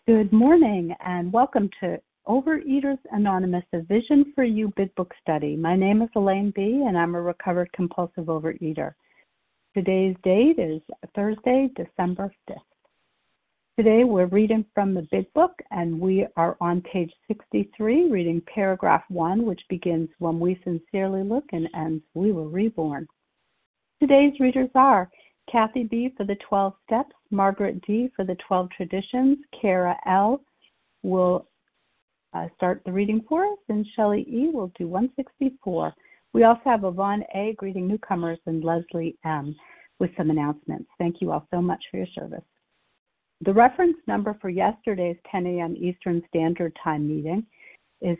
Good morning and welcome to Overeaters Anonymous, a Vision for You Big Book Study. My name is Elaine B. and I'm a recovered compulsive overeater. Today's date is Thursday, December 5th. Today we're reading from the Big Book and we are on page 63, reading paragraph 1, which begins, "When we sincerely look," and ends, "We were reborn." Today's readers are Kathy B. for the 12 steps, Margaret D. for the 12 traditions, Kara L. will start the reading for us, and Shelley E. will do 164. We also have Yvonne A. greeting newcomers and Leslie M. with some announcements. Thank you all so much for your service. The reference number for yesterday's 10 a.m. Eastern Standard Time meeting is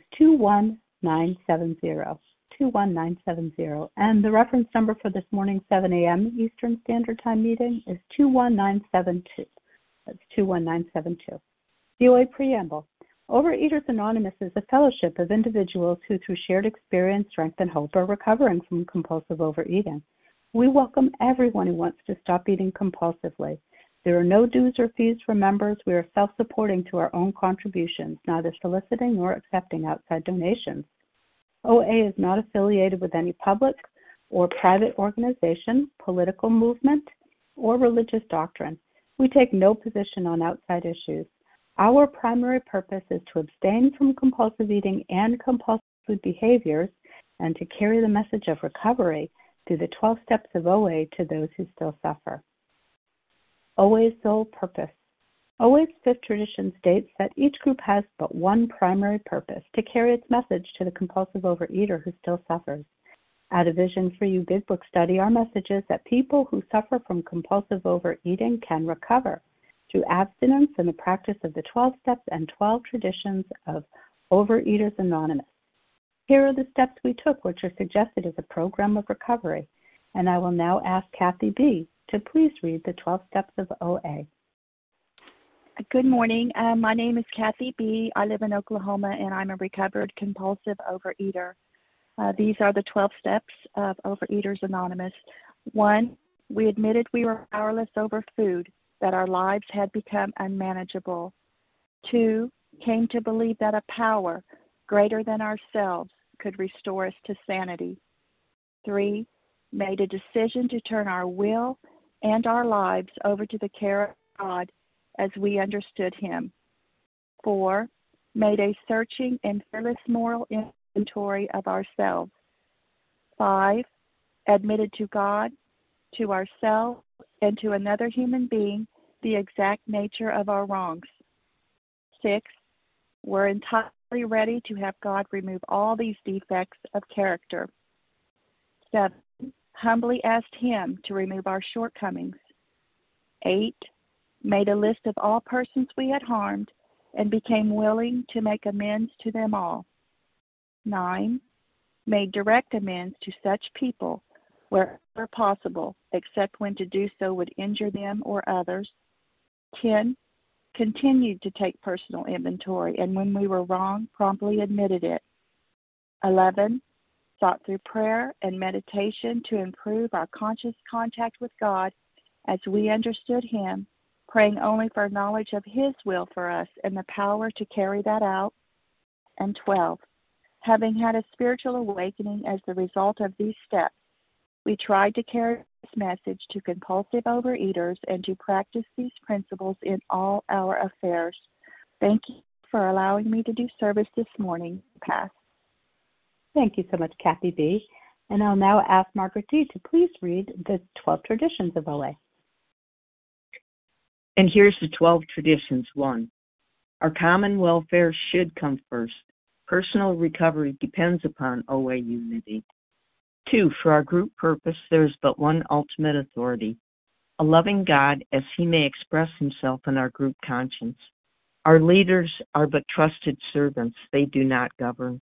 21970. 21970. And the reference number for this morning's 7 a.m. Eastern Standard Time meeting is 21972. That's 21972. DOA Preamble. Overeaters Anonymous is a fellowship of individuals who, through shared experience, strength, and hope, are recovering from compulsive overeating. We welcome everyone who wants to stop eating compulsively. There are no dues or fees for members. We are self-supporting through our own contributions, neither soliciting nor accepting outside donations. OA is not affiliated with any public or private organization, political movement, or religious doctrine. We take no position on outside issues. Our primary purpose is to abstain from compulsive eating and compulsive food behaviors and to carry the message of recovery through the 12 steps of OA to those who still suffer. OA's sole purpose. OA's fifth tradition states that each group has but one primary purpose: to carry its message to the compulsive overeater who still suffers. At a Vision for You Big Book Study, our message is that people who suffer from compulsive overeating can recover through abstinence and the practice of the 12 steps and 12 traditions of Overeaters Anonymous. Here are the steps we took, which are suggested as a program of recovery. And I will now ask Kathy B. to please read the 12 steps of OA. Good morning. My name is Kathy B. I live in Oklahoma, and I'm a recovered compulsive overeater. These are the 12 steps of Overeaters Anonymous. 1, we admitted we were powerless over food, that our lives had become unmanageable. 2, came to believe that a power greater than ourselves could restore us to sanity. 3, made a decision to turn our will and our lives over to the care of God as we understood Him. 4, made a searching and fearless moral inventory of ourselves. 5, admitted to God, to ourselves, and to another human being the exact nature of our wrongs. 6, were entirely ready to have God remove all these defects of character. 7, humbly asked Him to remove our shortcomings. 8, made a list of all persons we had harmed and became willing to make amends to them all. 9, made direct amends to such people wherever possible, except when to do so would injure them or others. 10, continued to take personal inventory, and when we were wrong, promptly admitted it. 11, sought through prayer and meditation to improve our conscious contact with God as we understood Him, praying only for knowledge of His will for us and the power to carry that out. And 12, having had a spiritual awakening as the result of these steps, we tried to carry this message to compulsive overeaters and to practice these principles in all our affairs. Thank you for allowing me to do service this morning. Pass. Thank you so much, Kathy B. And I'll now ask Margaret D. to please read the 12 traditions of OA. And here's the 12 traditions. 1, our common welfare should come first. Personal recovery depends upon OA unity. 2, for our group purpose, there is but one ultimate authority, a loving God as He may express Himself in our group conscience. Our leaders are but trusted servants. They do not govern.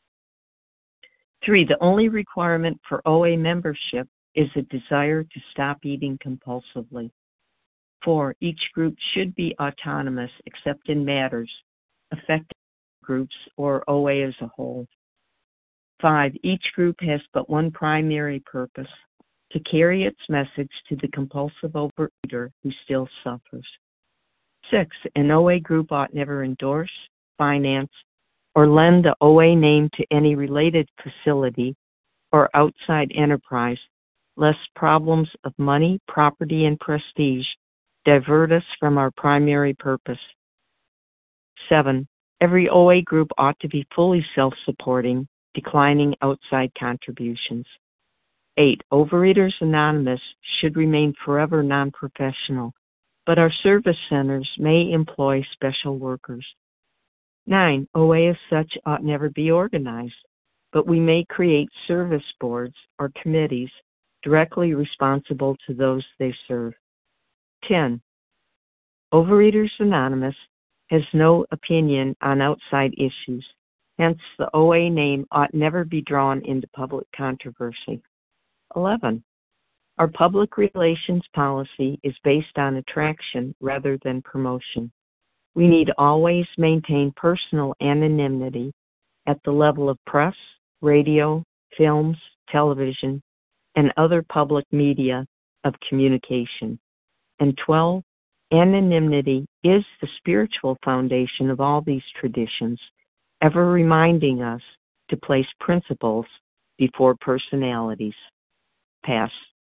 3, the only requirement for OA membership is a desire to stop eating compulsively. 4, each group should be autonomous except in matters affecting groups or OA as a whole. 5, each group has but one primary purpose: to carry its message to the compulsive overeater who still suffers. 6. An OA group ought never endorse, finance, or lend the OA name to any related facility or outside enterprise, lest problems of money, property, and prestige divert us from our primary purpose. 7. Every OA group ought to be fully self-supporting, declining outside contributions. 8. Overeaters Anonymous should remain forever non-professional, but our service centers may employ special workers. 9. OA as such ought never be organized, but we may create service boards or committees directly responsible to those they serve. 10. Overeaters Anonymous has no opinion on outside issues, hence the OA name ought never be drawn into public controversy. 11. Our public relations policy is based on attraction rather than promotion. We need always maintain personal anonymity at the level of press, radio, films, television, and other public media of communication. And 12, anonymity is the spiritual foundation of all these traditions, ever reminding us to place principles before personalities. Pass.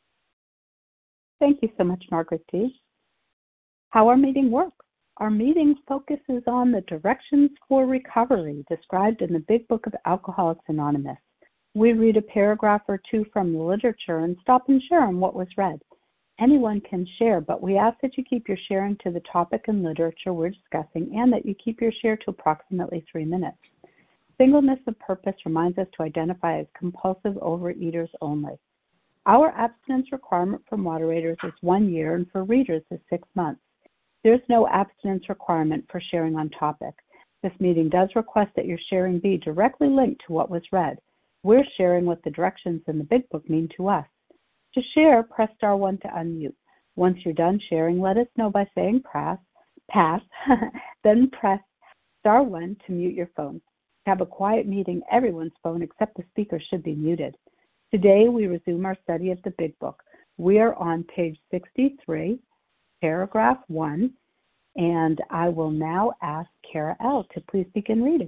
Thank you so much, Margaret D. How our meeting works. Our meeting focuses on the directions for recovery described in the Big Book of Alcoholics Anonymous. We read a paragraph or two from the literature and stop and share on what was read. Anyone can share, but we ask that you keep your sharing to the topic and literature we're discussing and that you keep your share to approximately 3 minutes. Singleness of purpose reminds us to identify as compulsive overeaters only. Our abstinence requirement for moderators is 1 year and for readers is 6 months. There's no abstinence requirement for sharing on topic. This meeting does request that your sharing be directly linked to what was read. We're sharing what the directions in the Big Book mean to us. To share, press star 1 to unmute. Once you're done sharing, let us know by saying pass, then press star 1 to mute your phone. To have a quiet meeting, everyone's phone except the speaker should be muted. Today, we resume our study of the Big Book. We are on page 63, paragraph 1, and I will now ask Kara L. to please begin reading.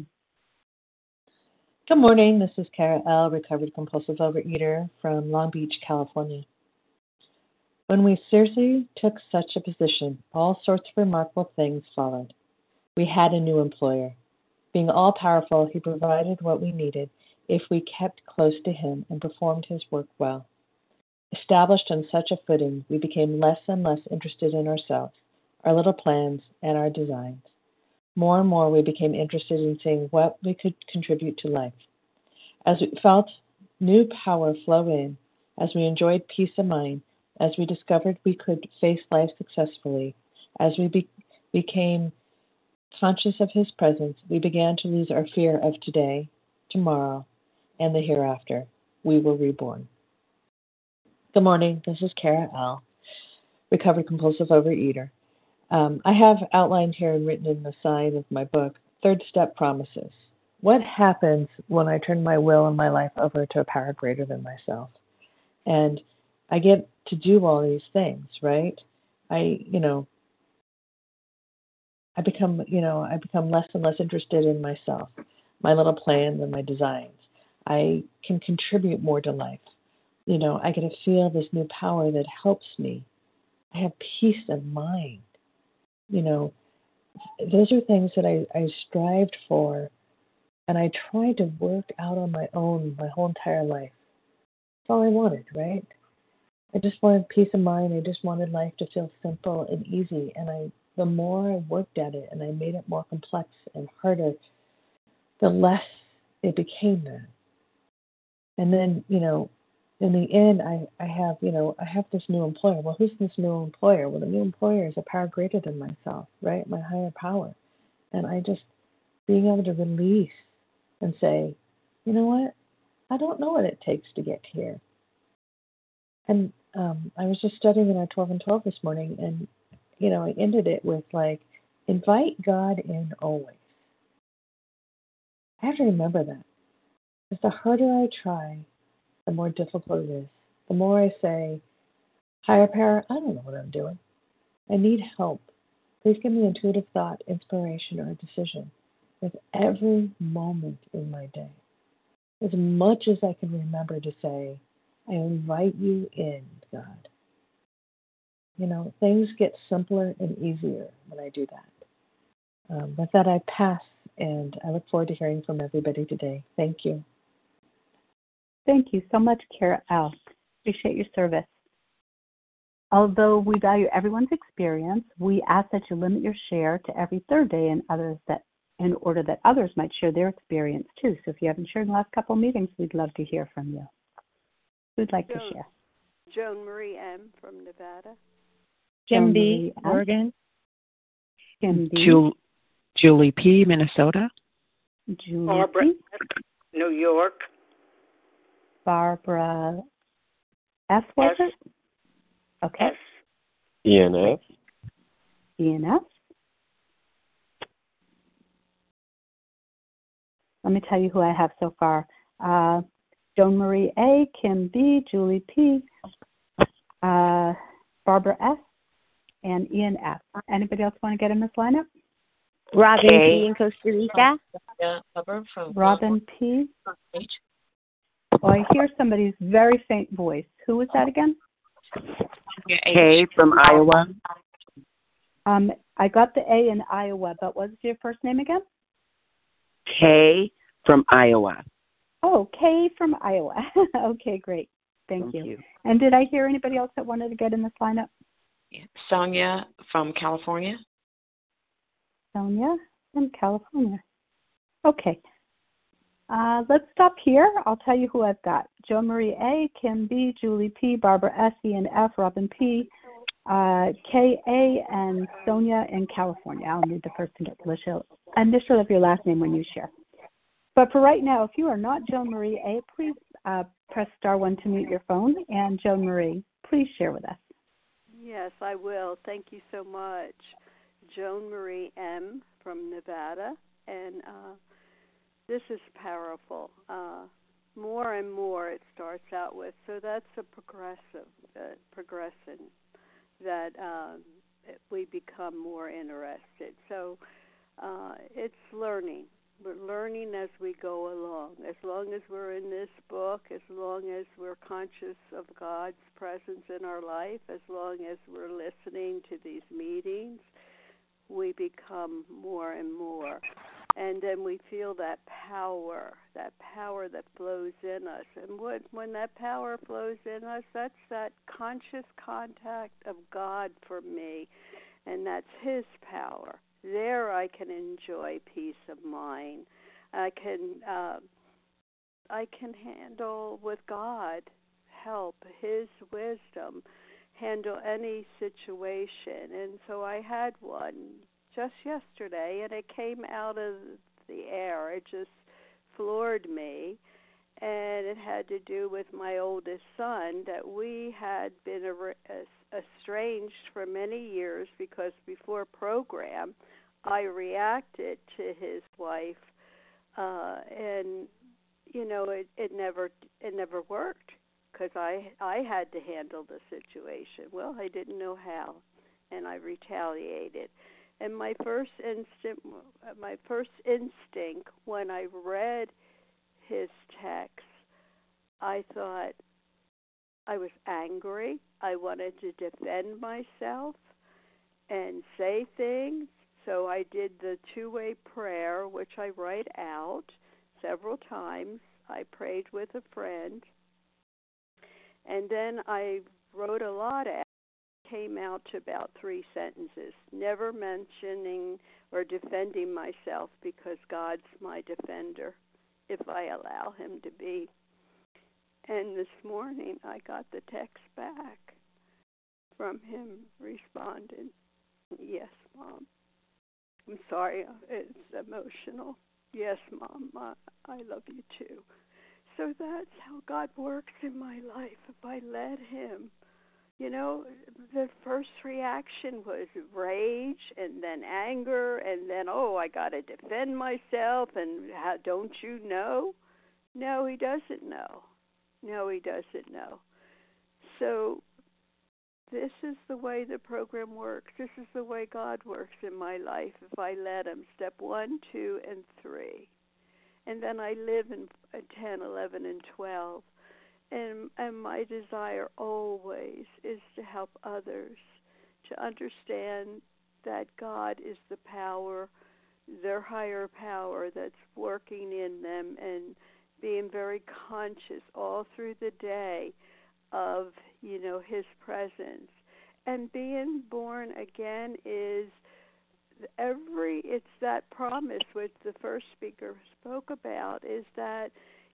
Good morning. This is Kara L., recovered compulsive overeater from Long Beach, California. When we seriously took such a position, all sorts of remarkable things followed. We had a new employer. Being all-powerful, he provided what we needed if we kept close to him and performed his work well. Established on such a footing, we became less and less interested in ourselves, our little plans, and our designs. More and more we became interested in seeing what we could contribute to life. As we felt new power flow in, as we enjoyed peace of mind, as we discovered we could face life successfully, as we became conscious of his presence, we began to lose our fear of today, tomorrow, and the hereafter. We were reborn. Good morning. This is Kara L., recovered compulsive overeater. I have outlined here and written in the side of my book, third step promises. What happens when I turn my will and my life over to a power greater than myself? And I get to do all these things, right? I become less and less interested in myself, my little plans and my designs. I can contribute more to life. I get to feel this new power that helps me. I have peace of mind. Those are things that I strived for, and I tried to work out on my own my whole entire life. That's all I wanted, right? I just wanted peace of mind. I just wanted life to feel simple and easy. And the more I worked at it and I made it more complex and harder, the less it became that. And then, in the end, I have this new employer. Well, who's this new employer? Well, the new employer is a power greater than myself, right? My higher power. And I just being able to release and say, you know what? I don't know what it takes to get here. And I was just studying in our 12 and 12 this morning, and, I ended it with, invite God in always. I have to remember that. Because the harder I try, the more difficult it is. The more I say, higher power, I don't know what I'm doing. I need help. Please give me intuitive thought, inspiration, or decision with every moment in my day. As much as I can remember to say, I invite you in, God. Things get simpler and easier when I do that. With that, I pass, and I look forward to hearing from everybody today. Thank you. Thank you so much, Kara L. Appreciate your service. Although we value everyone's experience, we ask that you limit your share to every third day in order that others might share their experience too. So if you haven't shared in the last couple of meetings, we'd love to hear from you. Who'd like to share? Joan Marie M. from Nevada. Kim B., Oregon. Kim B. Julie P., Minnesota. Julie Barbara, P. New York. Barbara F. was it? Okay. S. ENF. ENF. Let me tell you who I have so far. Joan Marie A., Kim B., Julie P., Barbara S., and Ian F. Anybody else want to get in this lineup? Robin P. in Costa Rica. Robin P. Oh, I hear somebody's very faint voice. Who was that again? Kay from Iowa. I got the A in Iowa, but what was your first name again? Kay from Iowa. Oh, Kay from Iowa. Okay, great. Thank you. And did I hear anybody else that wanted to get in this lineup? Sonia from California. Sonia from California. Okay. Let's stop here. I'll tell you who I've got. Jo Marie A., Kim B., Julie P., Barbara S., Ian F., Robin P., K.A., and Sonia in California. I'll need the first initial of your last name when you share. But for right now, if you are not Joan Marie A., please press *1 to mute your phone. And Joan Marie, please share with us. Yes, I will. Thank you so much. Joan Marie M. from Nevada. And this is powerful. More and more it starts out with. So that's a progression that we become more interested. So it's learning. We're learning as we go along. As long as we're in this book, as long as we're conscious of God's presence in our life, as long as we're listening to these meetings, we become more and more. And then we feel that power that flows in us. And when that power flows in us, that's that conscious contact of God for me, and that's His power. There I can enjoy peace of mind. I can handle with God help, His wisdom, handle any situation. And so I had one just yesterday, and it came out of the air. It just floored me, and it had to do with my oldest son, that we had been estranged for many years because before program I reacted to his wife, and it never worked because I had to handle the situation. Well, I didn't know how, and I retaliated. And my first instinct when I read his text, I thought I was angry. I wanted to defend myself and say things. So I did the two-way prayer, which I write out several times. I prayed with a friend. And then I wrote a lot out. Came out to about 3 sentences, never mentioning or defending myself because God's my defender if I allow Him to be. And this morning I got the text back from him responding, "Yes, Mom. I'm sorry, it's emotional. Yes, Mom, I love you too." So that's how God works in my life. If I let Him, the first reaction was rage and then anger and then, I got to defend myself and don't you know? No, He doesn't know. No, He doesn't know. So this is the way the program works. This is the way God works in my life if I let him. Step 1, 2, and 3. And then I live in 10, 11, and 12. And my desire always is to help others to understand that God is the power, their higher power that's working in them, and being very conscious all through the day of, his presence. And being born again is it's that promise which the first speaker spoke about, is that,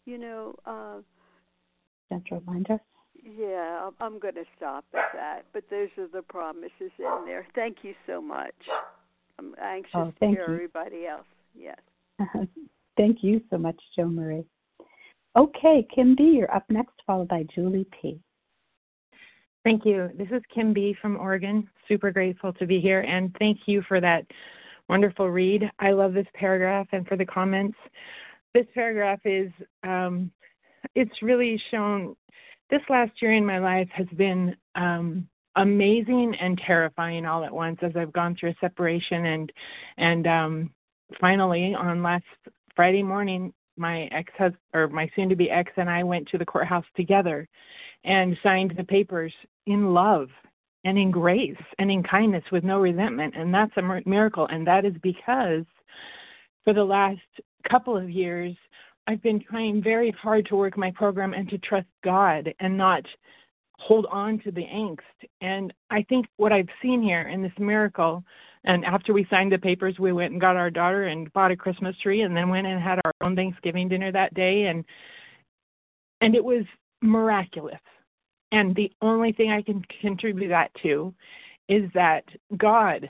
gentle reminder. Yeah, I'm going to stop at that, but those are the promises in there. Thank you so much. I'm anxious to hear everybody else. Yes. Thank you so much, Jo Marie. Okay, Kim B., you're up next, followed by Julie P. Thank you. This is Kim B. from Oregon. Super grateful to be here, and thank you for that wonderful read. I love this paragraph, and for the comments. This paragraph is, it's really shown, this last year in my life has been amazing and terrifying all at once as I've gone through a separation, and finally on last Friday morning, my ex-husband, or my soon-to-be ex, and I went to the courthouse together and signed the papers in love and in grace and in kindness with no resentment. And that's a miracle. And that is because for the last couple of years, I've been trying very hard to work my program and to trust God and not hold on to the angst. And I think what I've seen here in this miracle, and after we signed the papers, we went and got our daughter and bought a Christmas tree, and then went and had our own Thanksgiving dinner that day. And it was miraculous. And the only thing I can contribute that to is that God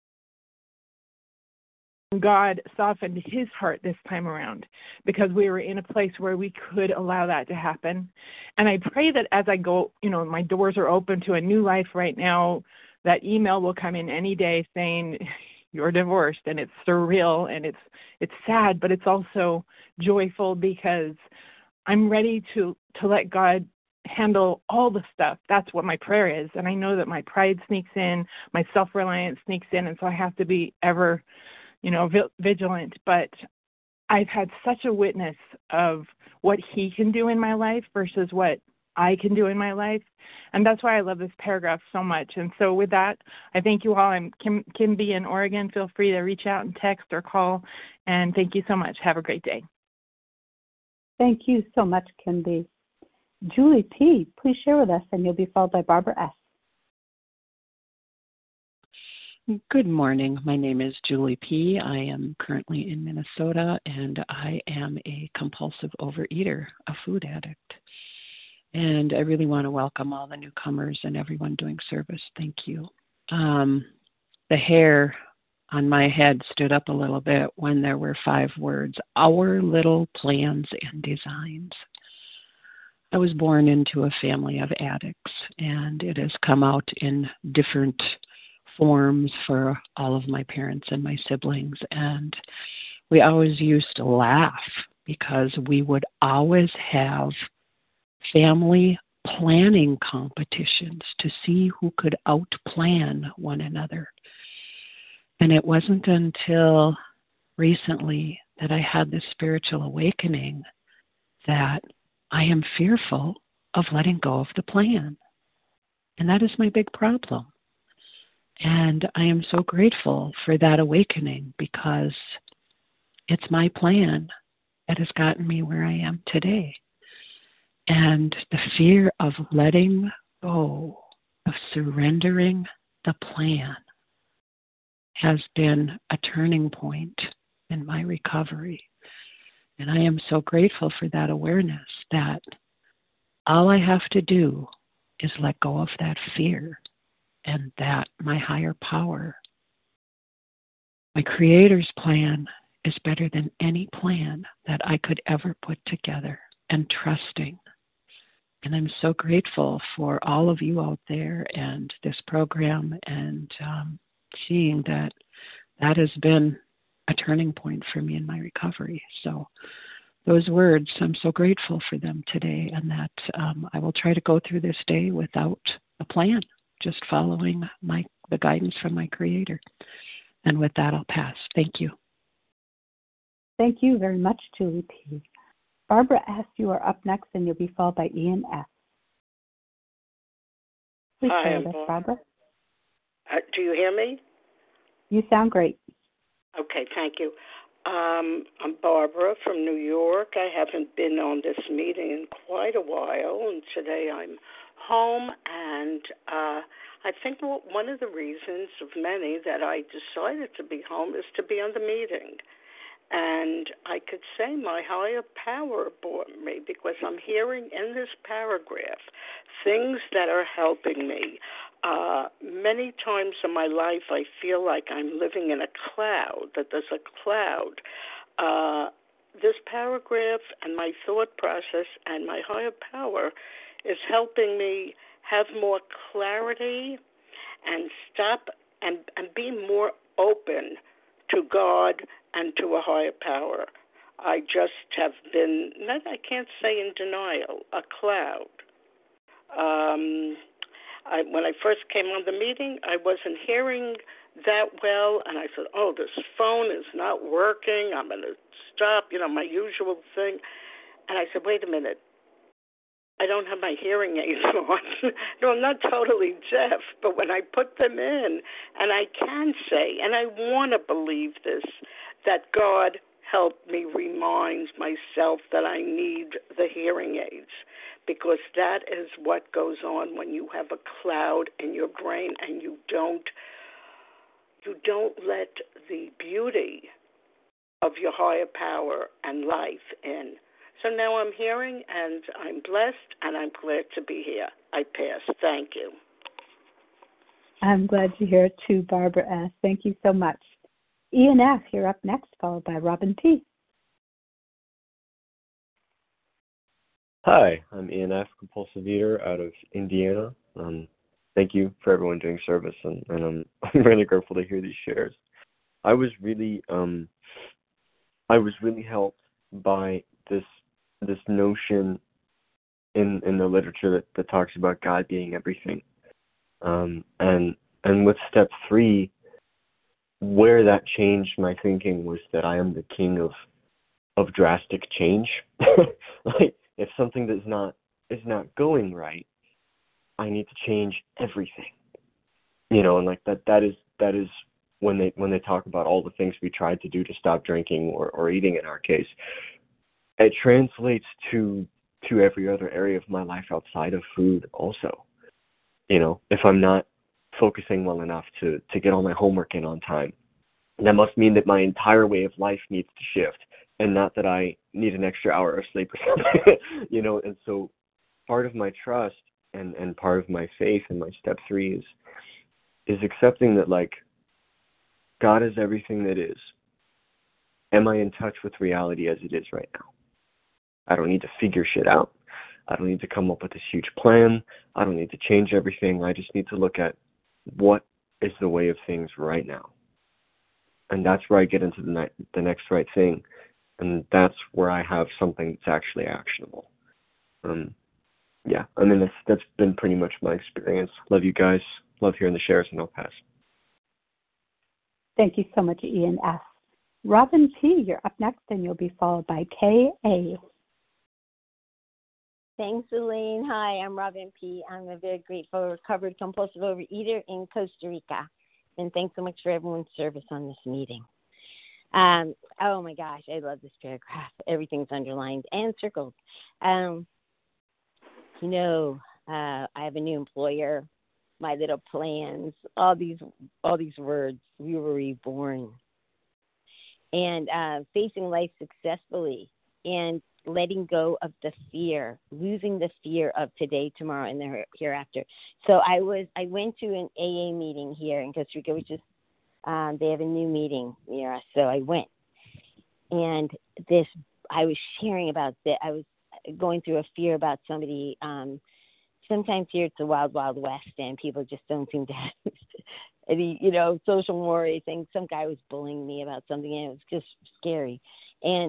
softened his heart this time around, because we were in a place where we could allow that to happen. And I pray that as I go, my doors are open to a new life right now, that email will come in any day saying you're divorced, and it's surreal and it's sad, but it's also joyful, because I'm ready to let God handle all the stuff. That's what my prayer is. And I know that my pride sneaks in, my self-reliance sneaks in, and so I have to be ever, vigilant. But I've had such a witness of what he can do in my life versus what I can do in my life. And that's why I love this paragraph so much. And so with that, I thank you all. I'm Kim B. in Oregon. Feel free to reach out and text or call. And thank you so much. Have a great day. Thank you so much, Kim B. Julie P., please share with us, and you'll be followed by Barbara S. Good morning. My name is Julie P. I am currently in Minnesota, and I am a compulsive overeater, a food addict. And I really want to welcome all the newcomers and everyone doing service. Thank you. The hair on my head stood up a little bit when there were 5 words, our little plans and designs. I was born into a family of addicts, and it has come out in different forms for all of my parents and my siblings. And we always used to laugh because we would always have family planning competitions to see who could outplan one another. And it wasn't until recently that I had this spiritual awakening that I am fearful of letting go of the plan. And that is my big problem. And I am so grateful for that awakening, because it's my plan that has gotten me where I am today. And the fear of letting go, of surrendering the plan, has been a turning point in my recovery. And I am so grateful for that awareness that all I have to do is let go of that fear, and that my higher power, my Creator's plan, is better than any plan that I could ever put together, and trusting. And I'm so grateful for all of you out there and this program, and seeing that has been a turning point for me in my recovery. So those words, I'm so grateful for them today, and that I will try to go through this day without a plan, just following the guidance from my Creator. And with that, I'll pass. Thank you. Thank you very much, Julie P. Barbara S., you are up next, and you'll be followed by Ian F. Please share with us, Barbara. Do you hear me? You sound great. Okay, thank you. I'm Barbara from New York. I haven't been on this meeting in quite a while, and today I'm home, and I think one of the reasons of many that I decided to be home is to be on the meeting. And I could say my higher power brought me, because I'm hearing in this paragraph things that are helping me. Many times in my life I feel like I'm living in a cloud, that there's a cloud. This paragraph and my thought process and my higher power is helping me have more clarity and stop and be more open to God and to a higher power. I just have been, I can't say in denial, a cloud. When I first came on the meeting, I wasn't hearing that well, and I said, oh, this phone is not working. I'm going to stop, my usual thing. And I said, wait a minute. I don't have my hearing aids on. No, I'm not totally deaf, but when I put them in, and I can say, and I want to believe this, that God helped me remind myself that I need the hearing aids, because that is what goes on when you have a cloud in your brain and you don't let the beauty of your higher power and life in. So now I'm hearing, and I'm blessed, and I'm glad to be here. I pass. Thank you. I'm glad to hear it too, Barbara S. Thank you so much. Ian F., you're up next, followed by Robin P. Hi, I'm Ian F., compulsive eater out of Indiana. Thank you for everyone doing service, and I'm really grateful to hear these shares. I was really helped by this notion in the literature that talks about God being everything, and with step 3, where that changed my thinking was that I am the king of drastic change. Like, if something is not going right, I need to change everything, and like that is when they talk about all the things we tried to do to stop drinking or eating in our case. It translates to every other area of my life outside of food also. If I'm not focusing well enough to get all my homework in on time, that must mean that my entire way of life needs to shift, and not that I need an extra hour of sleep or something. And so part of my trust and part of my faith in my step 3 is accepting that, like, God is everything that is. Am I in touch with reality as it is right now? I don't need to figure shit out. I don't need to come up with this huge plan. I don't need to change everything. I just need to look at what is the way of things right now. And that's where I get into the next right thing. And that's where I have something that's actually actionable. That's been pretty much my experience. Love you guys. Love hearing the shares, and I'll pass. Thank you so much, Ian F. Robin P., you're up next, and you'll be followed by K.A. Thanks, Elaine. Hi, I'm Robin P. I'm a very grateful recovered compulsive overeater in Costa Rica. And thanks so much for everyone's service on this meeting. Oh my gosh, I love this paragraph. Everything's underlined and circled. I have a new employer, my little plans, all these words. We were reborn. And facing life successfully and letting go of the fear, losing the fear of today, tomorrow, and the hereafter. So I went to an AA meeting here in Costa Rica, which is they have a new meeting near us. So I went, and I was sharing about that. I was going through a fear about somebody. Sometimes here it's the wild, wild west, and people just don't seem to have any, social mores. And some guy was bullying me about something, and it was just scary. And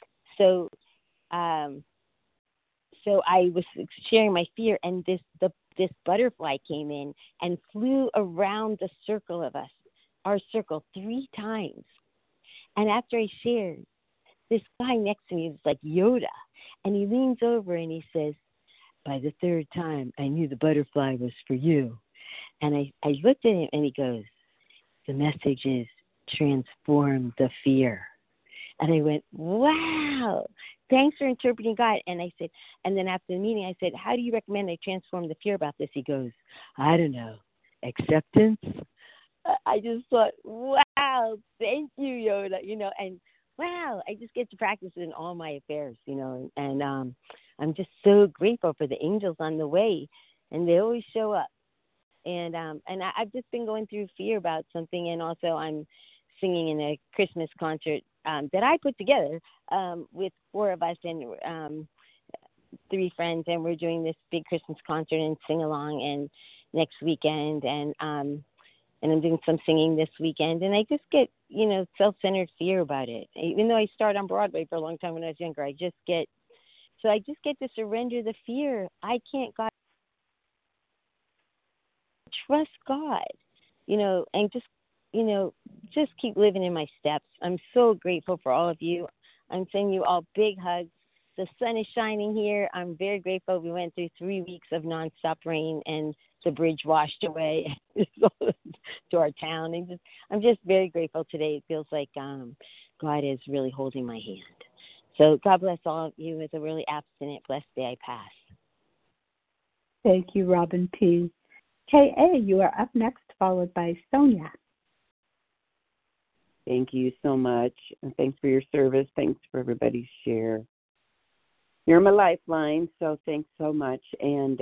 so I was sharing my fear, and the this butterfly came in and flew around the circle of us, our circle, 3 times. And after I shared, this guy next to me was like Yoda, and he leans over and he says, by the 3rd time, I knew the butterfly was for you. And I looked at him, and he goes, the message is transform the fear. And I went, wow, thanks for interpreting God. And I said, and then after the meeting, I said, how do you recommend I transform the fear about this? He goes, I don't know, acceptance. I just thought, wow, thank you, Yoda, and wow, I just get to practice it in all my affairs, and I'm just so grateful for the angels on the way, and they always show up. And I've just been going through fear about something, and also I'm singing in a Christmas concert that I put together with 4 of us and 3 friends, and we're doing this big Christmas concert and sing along and next weekend, and I'm doing some singing this weekend, and I just get, self-centered fear about it. Even though I started on Broadway for a long time when I was younger, I just get to surrender the fear. I can't trust God, and just keep living in my steps. I'm so grateful for all of you. I'm sending you all big hugs. The sun is shining here. I'm very grateful. We went through 3 weeks of nonstop rain, and the bridge washed away to our town. And I'm just very grateful today. It feels like God is really holding my hand. So God bless all of you. It's a really abstinent, blessed day I pass. Thank you, Robin P. K.A., you are up next, followed by Sonia. Thank you so much. And thanks for your service. Thanks for everybody's share. You're my lifeline, so thanks so much. And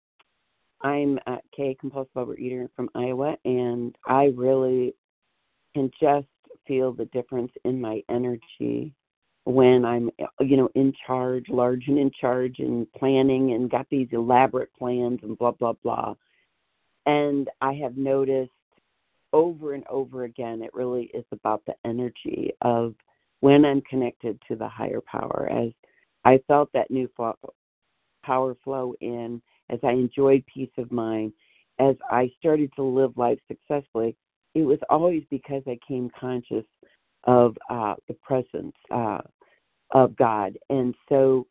I'm Kay, compulsive overeater from Iowa, and I really can just feel the difference in my energy when I'm, in charge, large and in charge and planning and got these elaborate plans and blah, blah, blah. And I have noticed over and over again, it really is about the energy of when I'm connected to the higher power. As I felt that new power flow in, as I enjoyed peace of mind, as I started to live life successfully, it was always because I came conscious of the presence of God. And so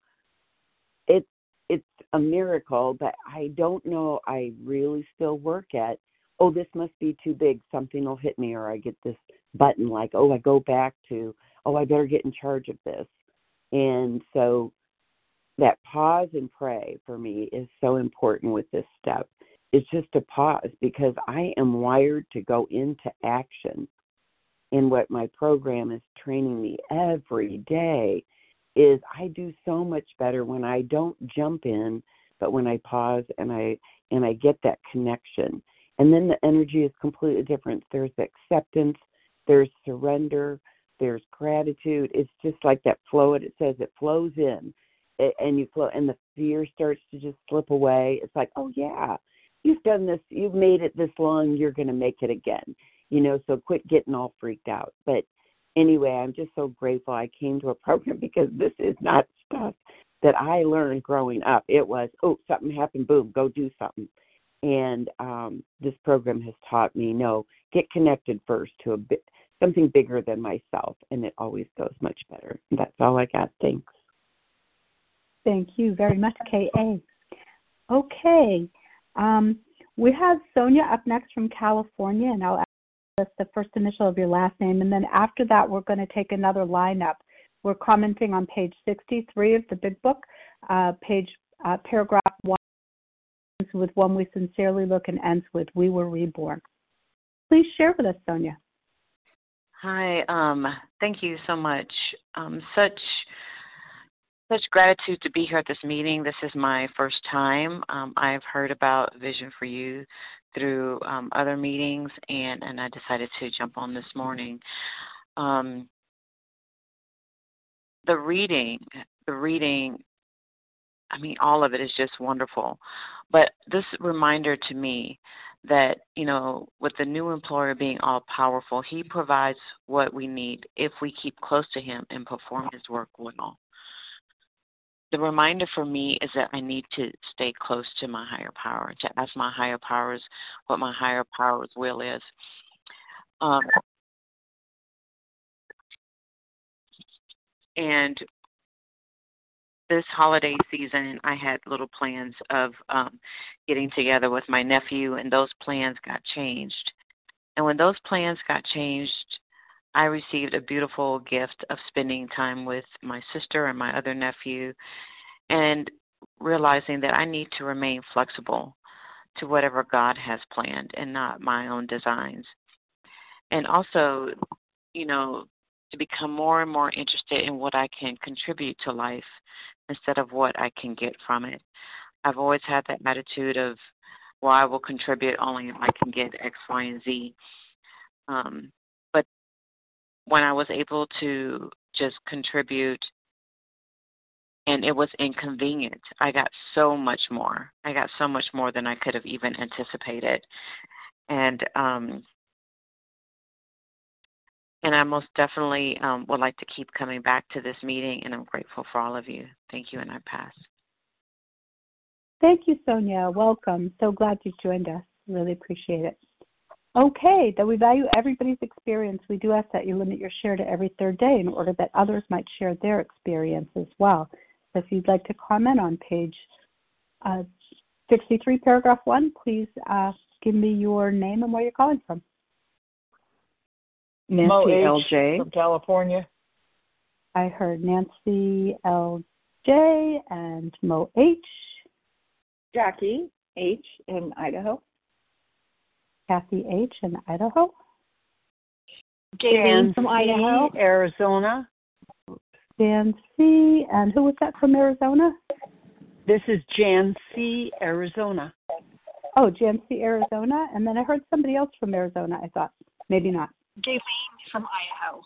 it's a miracle that I don't know I really still work at. Oh, this must be too big. Something will hit me, or I get this button like, oh, I go back to, oh, I better get in charge of this. And so that pause and pray for me is so important with this step. It's just a pause because I am wired to go into action. And what my program is training me every day is I do so much better when I don't jump in, but when I pause and I get that connection. And then the energy is completely different. There's acceptance, there's surrender, there's gratitude. It's just like that flow. It says it flows in, and you flow, and the fear starts to just slip away. It's like, oh yeah, you've done this, you've made it this long, you're going to make it again. So quit getting all freaked out. But anyway, I'm just so grateful I came to a program because this is not stuff that I learned growing up. It was, oh, something happened, boom, go do something. And this program has taught me, no, get connected first to something bigger than myself, and it always goes much better. And that's all I got. Thanks. Thank you very much, K.A. Okay. We have Sonia up next from California, and I'll ask the first initial of your last name. And then after that, we're going to take another lineup. We're commenting on page 63 of the big book, paragraph 1. With one we sincerely look and ends with we were reborn. Please share with us, Sonia. Hi, thank you so much. Such gratitude to be here at this meeting. This is my first time. I've heard about Vision for You through other meetings, and I decided to jump on this morning. The reading, I mean, all of it is just wonderful. But this reminder to me that, with the new employer being all powerful, he provides what we need if we keep close to him and perform his work well. the reminder for me is that I need to stay close to my higher power, to ask my higher powers what my higher power's will is. And this holiday season, I had little plans of getting together with my nephew, and those plans got changed. And when those plans got changed, I received a beautiful gift of spending time with my sister and my other nephew, and realizing that I need to remain flexible to whatever God has planned and not my own designs. And also, to become more and more interested in what I can contribute to life instead of what I can get from it. I've always had that attitude of, well, I will contribute only if I can get X, Y, and Z. But when I was able to just contribute and it was inconvenient, I got so much more. I got so much more than I could have even anticipated. And I most definitely would like to keep coming back to this meeting, and I'm grateful for all of you. Thank you, and I pass. Thank you, Sonia. Welcome. So glad you joined us. Really appreciate it. Okay, though we value everybody's experience, we do ask that you limit your share to every third day in order that others might share their experience as well. So if you'd like to comment on page 63, paragraph 1, please give me your name and where you're calling from. Nancy Mo H. LJ from California. I heard Nancy LJ and Mo H. Jackie H. in Idaho. Kathy H. in Idaho. Jan from Idaho. Arizona. Jan C. And who was that from Arizona? This is Jan C. Arizona. Oh, Jan C. Arizona. And then I heard somebody else from Arizona, I thought. Maybe not. Gayleen from Idaho.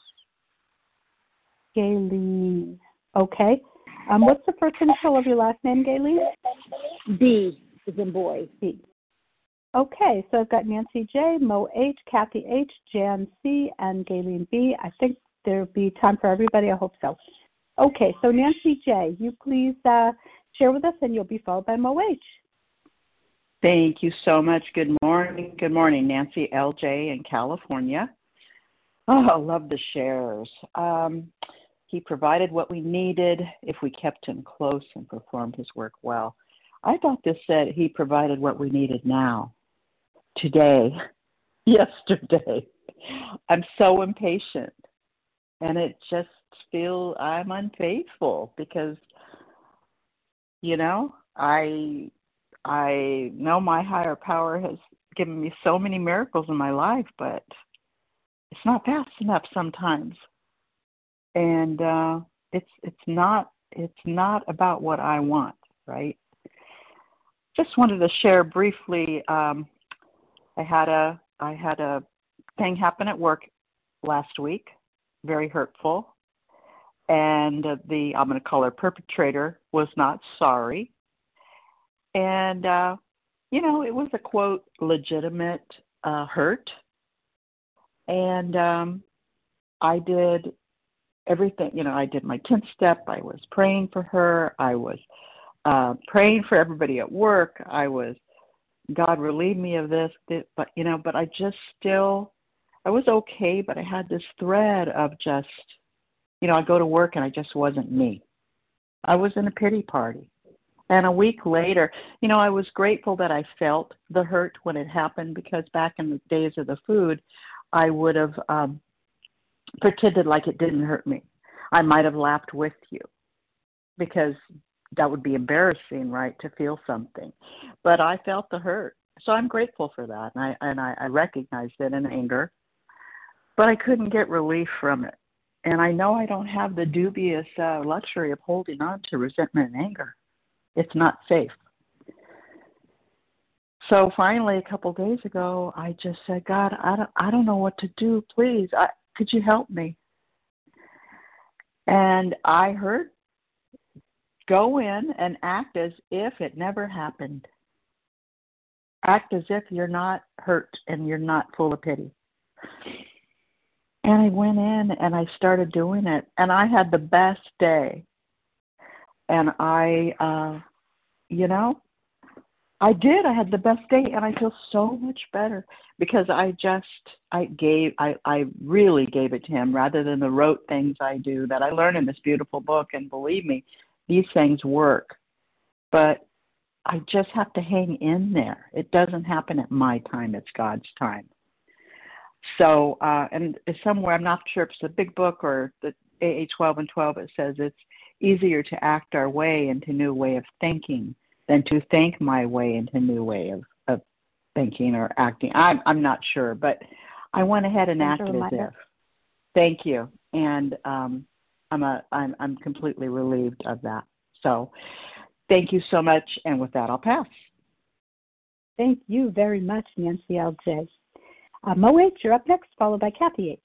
Gayleen. Okay. What's the first initial of your last name, Gayleen? B is in boy. B. Okay, so I've got Nancy J, Mo H, Kathy H, Jan C, and Gayleen B. I think there'll be time for everybody. I hope so. Okay, so Nancy J, you please share with us, and you'll be followed by Mo H. Thank you so much. Good morning. Good morning, Nancy LJ in California. Oh, I love the shares. He provided what we needed if we kept him close and performed his work well. I thought this said he provided what we needed now, today, yesterday. I'm so impatient, and it just feels I'm unfaithful because, I know my higher power has given me so many miracles in my life, but it's not fast enough sometimes. And it's not about what I want, right? Just wanted to share briefly. I had a thing happen at work last week, very hurtful, and I'm going to call her perpetrator was not sorry. And, it was a, quote, legitimate hurt. And I did everything. I did my 10th step. I was praying for her. I was praying for everybody at work. I was, God, relieve me of this. But I just still, I was okay, but I had this thread of just, I go to work and I just wasn't me. I was in a pity party. And a week later, I was grateful that I felt the hurt when it happened, because back in the days of the food, I would have pretended like it didn't hurt me. I might have laughed with you because that would be embarrassing, right, to feel something. But I felt the hurt. So I'm grateful for that, and I recognized it in anger. But I couldn't get relief from it. And I know I don't have the dubious luxury of holding on to resentment and anger. It's not safe. So finally, a couple of days ago, I just said, God, I don't know what to do. Please, could you help me? And I heard, go in and act as if it never happened. Act as if you're not hurt and you're not full of pity. And I went in and I started doing it. And I had the best day. And I did. I had the best day, and I feel so much better because I really gave it to him rather than the rote things I do that I learned in this beautiful book. And believe me, these things work. But I just have to hang in there. It doesn't happen at my time. It's God's time. So, and somewhere, I'm not sure if it's a big book or the AA 12 and 12, it says it's easier to act our way into new way of thinking than to think my way into new way of thinking or acting. I'm not sure, but I went ahead and acted as if. Thank you. And I'm completely relieved of that. So thank you so much. And with that, I'll pass. Thank you very much, Nancy L.J. Mo H., you're up next, followed by Kathy H.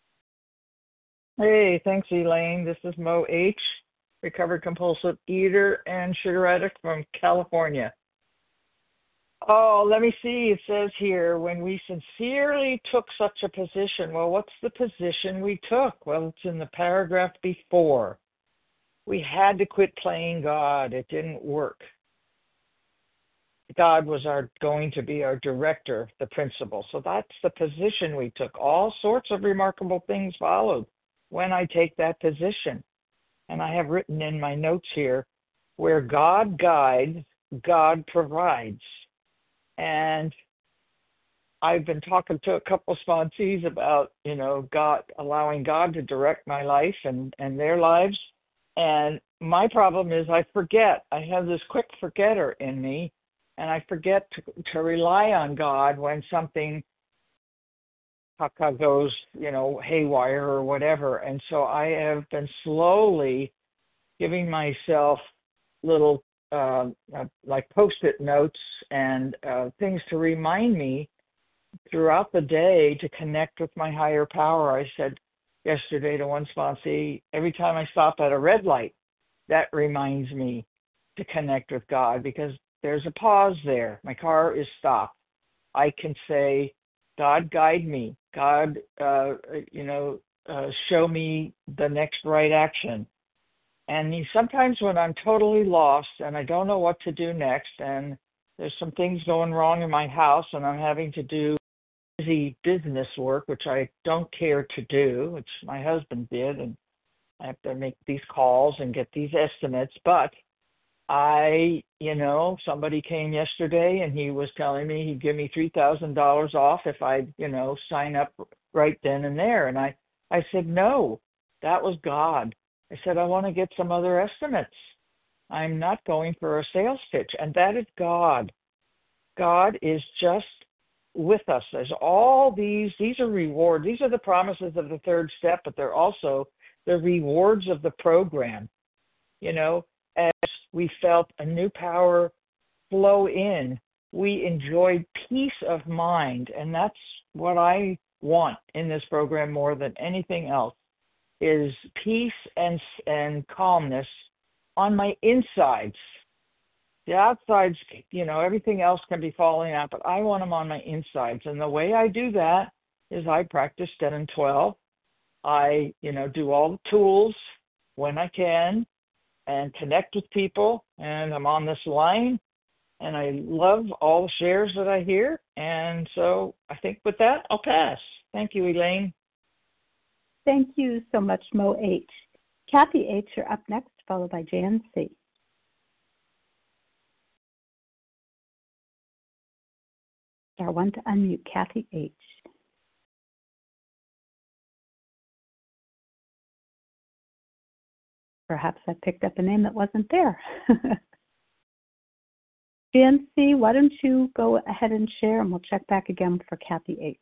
Hey, thanks, Elaine. This is Mo H., recovered compulsive eater and sugar addict from California. Oh, let me see. It says here, when we sincerely took such a position. Well, what's the position we took? Well, it's in the paragraph before. We had to quit playing God. It didn't work. God was going to be our director, the principal. So that's the position we took. All sorts of remarkable things followed when I take that position. And I have written in my notes here, where God guides, God provides. And I've been talking to a couple of sponsees about, God, allowing God to direct my life and their lives. And my problem is I forget. I have this quick forgetter in me, and I forget to rely on God when something goes, haywire or whatever. And so I have been slowly giving myself little like Post-it notes and things to remind me throughout the day to connect with my higher power. I said yesterday to one sponsee, every time I stop at a red light, that reminds me to connect with God, because there's a pause there. My car is stopped. I can say, God, guide me. God, show me the next right action. And sometimes when I'm totally lost and I don't know what to do next, and there's some things going wrong in my house and I'm having to do busy business work, which I don't care to do, which my husband did, and I have to make these calls and get these estimates. But somebody came yesterday and he was telling me he'd give me $3,000 off if I, sign up right then and there. And I said, no, that was God. I said, I want to get some other estimates. I'm not going for a sales pitch. And that is God. God is just with us. There's all these are rewards. These are the promises of the third step, but they're also the rewards of the program. As we felt a new power flow in, we enjoyed peace of mind. And that's what I want in this program more than anything else, is peace and calmness on my insides. The outsides, everything else can be falling out, but I want them on my insides. And the way I do that is I practice 10 and 12. I, do all the tools when I can and connect with people. And I'm on this line, and I love all the shares that I hear. And so I think with that, I'll pass. Thank you, Elaine. Thank you so much, Mo H. Kathy H., you're up next, followed by Jan C. Star one to unmute Kathy H. Perhaps I picked up a name that wasn't there. Jan C., why don't you go ahead and share, and we'll check back again for Kathy H.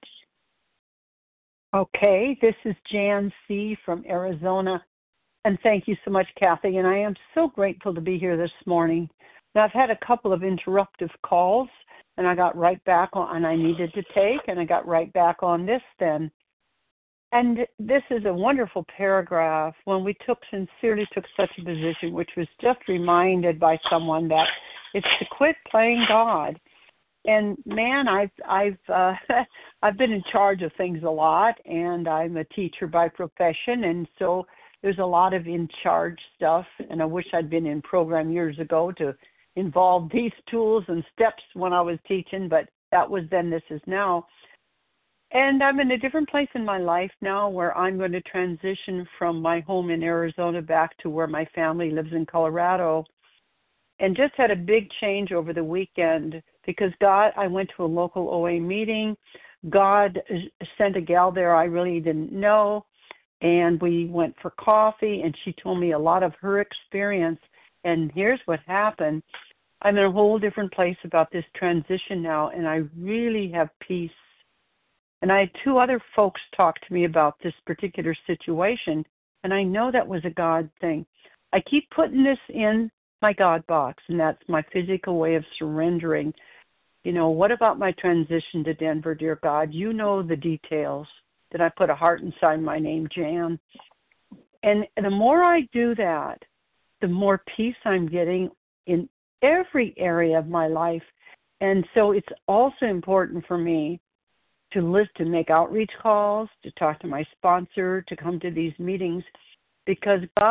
Okay, this is Jan C. from Arizona, and thank you so much, Kathy, and I am so grateful to be here this morning. Now, I've had a couple of interruptive calls, and I got right back on, and I needed to take, and I got right back on this then. And this is a wonderful paragraph, when we sincerely took such a position, which was just reminded by someone that it's to quit playing God. And man, I've been in charge of things a lot, and I'm a teacher by profession, and so there's a lot of in charge stuff, and I wish I'd been in program years ago to involve these tools and steps when I was teaching, but that was then, this is now. And I'm in a different place in my life now where I'm going to transition from my home in Arizona back to where my family lives in Colorado. And just had a big change over the weekend because I went to a local OA meeting. God sent a gal there I really didn't know, and we went for coffee, and she told me a lot of her experience. And here's what happened. I'm in a whole different place about this transition now, and I really have peace. And I had 2 other folks talk to me about this particular situation, and I know that was a God thing. I keep putting this in my God box, and that's my physical way of surrendering. You know, what about my transition to Denver, dear God? You know the details. Did I put a heart inside my name, Jan? And the more I do that, the more peace I'm getting in every area of my life. And so it's also important for me to list and make outreach calls, to talk to my sponsor, to come to these meetings, because God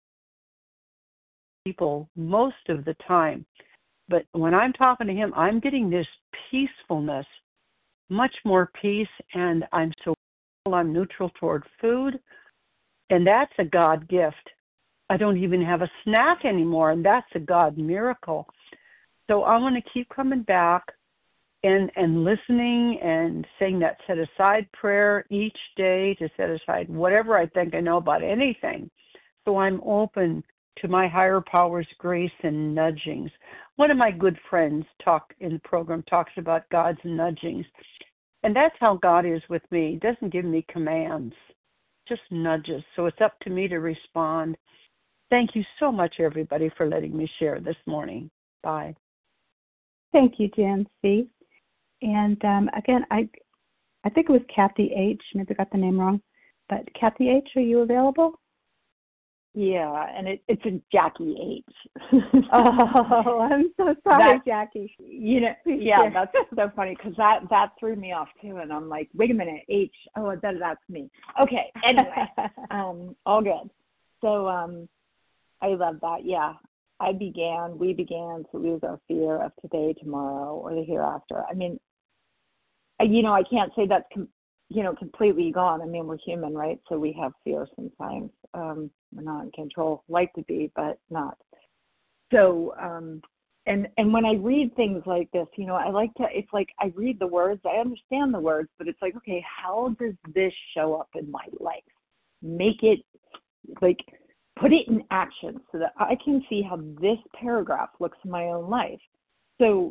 people most of the time. But when I'm talking to him, I'm getting this peacefulness, much more peace, and I'm neutral toward food, and that's a God gift. I don't even have a snack anymore, and that's a God miracle. So I want to keep coming back and listening and saying that set aside prayer each day to set aside whatever I think I know about anything. So I'm open to my higher power's grace and nudgings. One of my good friends in the program talks about God's nudgings. And that's how God is with me. He doesn't give me commands, just nudges. So it's up to me to respond. Thank you so much, everybody, for letting me share this morning. Bye. Thank you, Jan C. And again, I think it was Kathy H. Maybe I got the name wrong. But Kathy H., are you available? Yeah, and it's a Jackie H. Oh, I'm so sorry, Jackie. You know, yeah, that's so funny because that threw me off too, and I'm like, wait a minute, H. Oh, I bet that's me. Okay, anyway, all good. So I love that. Yeah, we began to lose our fear of today, tomorrow, or the hereafter. I mean, I can't say that's completely gone. I mean, we're human, right? So we have fear sometimes. We're not in control, like to be, but not. So, and when I read things like this, it's like I read the words, I understand the words, but it's like, okay, how does this show up in my life? Make it, like, put it in action so that I can see how this paragraph looks in my own life. So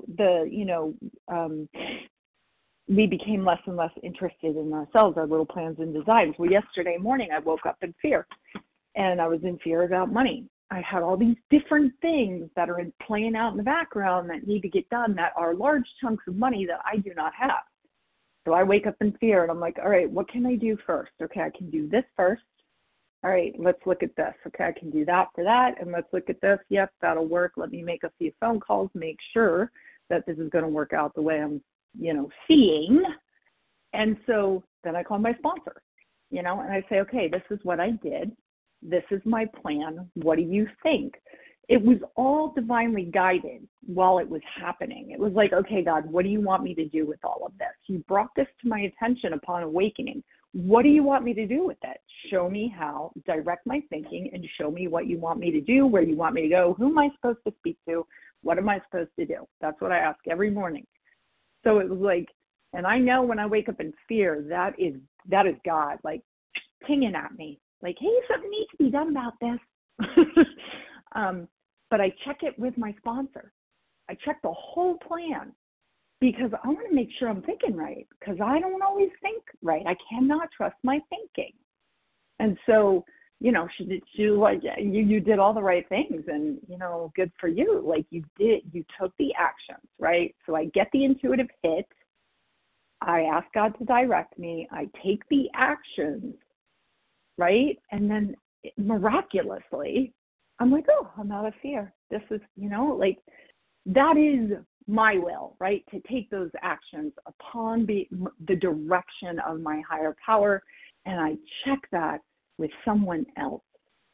we became less and less interested in ourselves, our little plans and designs. Well, yesterday morning I woke up in fear, and I was in fear about money. I had all these different things that are playing out in the background that need to get done that are large chunks of money that I do not have. So I wake up in fear, and I'm like, all right, what can I do first? Okay, I can do this first. All right, let's look at this. Okay, I can do that for that, and let's look at this. Yep, that'll work. Let me make a few phone calls, make sure that this is going to work out the way I'm seeing. And so then I call my sponsor, and I say, okay, this is what I did. This is my plan. What do you think? It was all divinely guided while it was happening. It was like, okay, God, what do you want me to do with all of this? You brought this to my attention upon awakening. What do you want me to do with it? Show me how, direct my thinking, and show me what you want me to do, where you want me to go, who am I supposed to speak to, what am I supposed to do? That's what I ask every morning. So it was like, and I know when I wake up in fear, that is God, like, pinging at me, like, hey, something needs to be done about this. But I check it with my sponsor. I check the whole plan because I want to make sure I'm thinking right, because I don't always think right. I cannot trust my thinking. And so, she was like, you did all the right things, and, good for you. Like, you took the actions, right? So I get the intuitive hit. I ask God to direct me. I take the actions, right? And then miraculously, I'm like, oh, I'm out of fear. This is, that is my will, right? To take those actions upon the direction of my higher power. And I check that with someone else.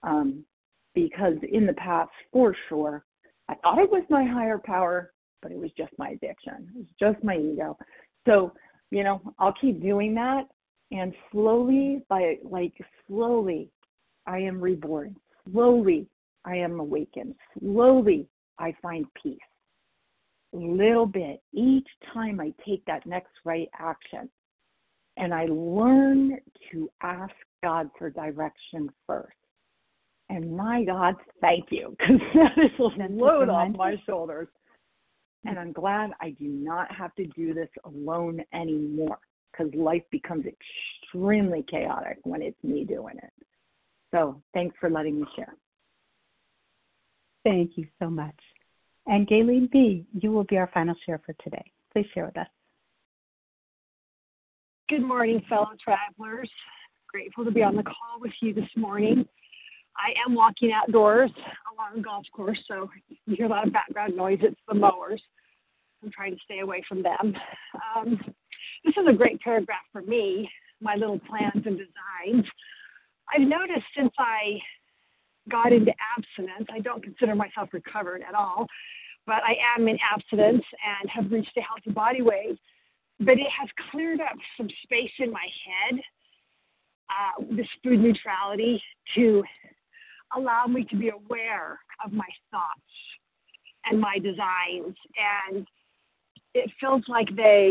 Because in the past, for sure, I thought it was my higher power, but it was just my addiction. It was just my ego. So, I'll keep doing that. And slowly, I am reborn. Slowly, I am awakened. Slowly, I find peace. Little bit, each time I take that next right action. And I learn to ask God for direction first. And my God, thank you, because that is a load off my shoulders. And I'm glad I do not have to do this alone anymore, because life becomes extremely chaotic when it's me doing it. So thanks for letting me share. Thank you so much. And Gayleen B., you will be our final share for today. Please share with us. Good morning, fellow travelers. Grateful to be on the call with you this morning. I am walking outdoors along a golf course, so you hear a lot of background noise. It's the mowers. I'm trying to stay away from them. This is a great paragraph for me, my little plans and designs. I've noticed since I got into abstinence, I don't consider myself recovered at all, but I am in abstinence and have reached a healthy body weight. But it has cleared up some space in my head, this food neutrality, to allow me to be aware of my thoughts and my designs. And it feels like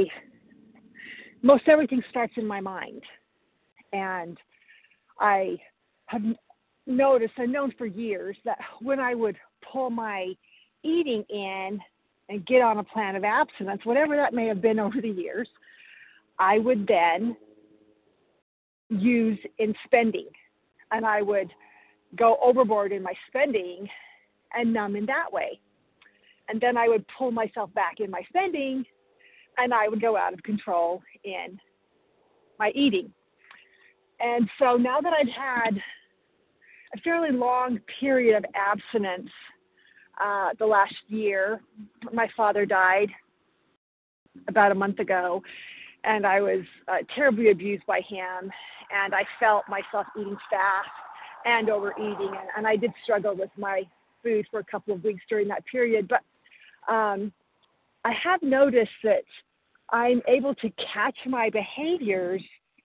most everything starts in my mind. And I have noticed, I've known for years, that when I would pull my eating in and get on a plan of abstinence, whatever that may have been over the years, I would then use in spending. And I would go overboard in my spending and numb in that way. And then I would pull myself back in my spending, and I would go out of control in my eating. And so now that I've had a fairly long period of abstinence, the last year, my father died about a month ago, and I was terribly abused by him, and I felt myself eating fast and overeating, and I did struggle with my food for a couple of weeks during that period. But I have noticed that I'm able to catch my behaviors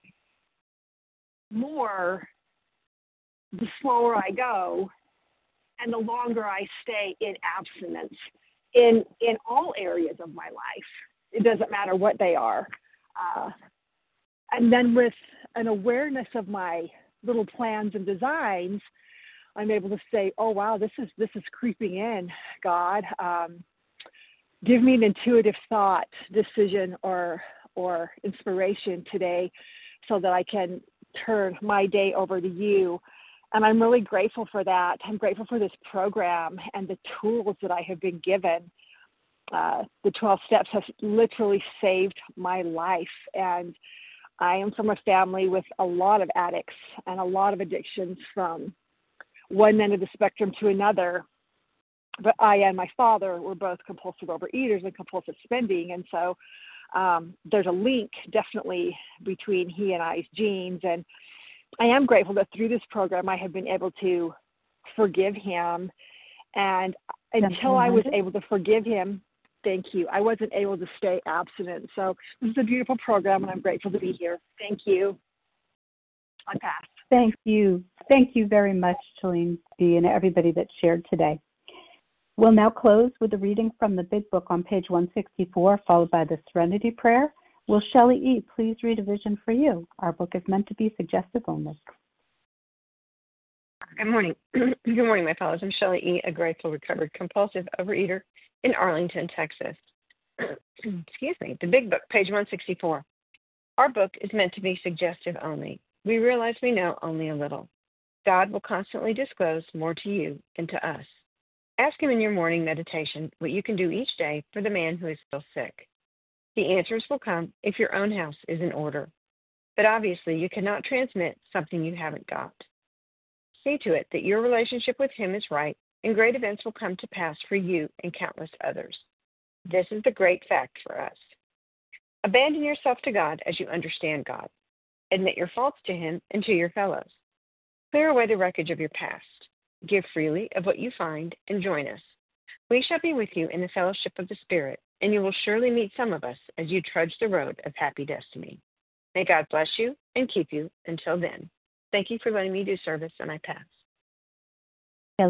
more the slower I go and the longer I stay in abstinence in all areas of my life. It doesn't matter what they are. And then with an awareness of my little plans and designs, I'm able to say, oh, wow, this is creeping in, God. Give me an intuitive thought, decision, or inspiration today so that I can turn my day over to you. And I'm really grateful for that. I'm grateful for this program and the tools that I have been given. The 12 steps have literally saved my life. And I am from a family with a lot of addicts and a lot of addictions from one end of the spectrum to another. But I and my father were both compulsive overeaters and compulsive spending. And so there's a link definitely between he and I's genes. And I am grateful that through this program I have been able to forgive him. And until I was able to forgive him, thank you, I wasn't able to stay abstinent. So this is a beautiful program, and I'm grateful to be here. Thank you. I pass. Thank you. Thank you very much, Shalene B., and everybody that shared today. We'll now close with a reading from the Big Book on page 164, followed by the Serenity Prayer. Will Shelley E. please read a vision for you? Our book is meant to be suggestive only. Good morning. Good morning, my fellows. I'm Shelley E., a grateful, recovered, compulsive overeater in Arlington, Texas. Excuse me. The Big Book, page 164. Our book is meant to be suggestive only. We realize we know only a little. God will constantly disclose more to you than to us. Ask him in your morning meditation what you can do each day for the man who is still sick. The answers will come if your own house is in order. But obviously, you cannot transmit something you haven't got. See to it that your relationship with him is right, and great events will come to pass for you and countless others. This is the great fact for us. Abandon yourself to God as you understand God. Admit your faults to him and to your fellows. Clear away the wreckage of your past. Give freely of what you find and join us. We shall be with you in the fellowship of the Spirit, and you will surely meet some of us as you trudge the road of happy destiny. May God bless you and keep you until then. Thank you for letting me do service, and I pass.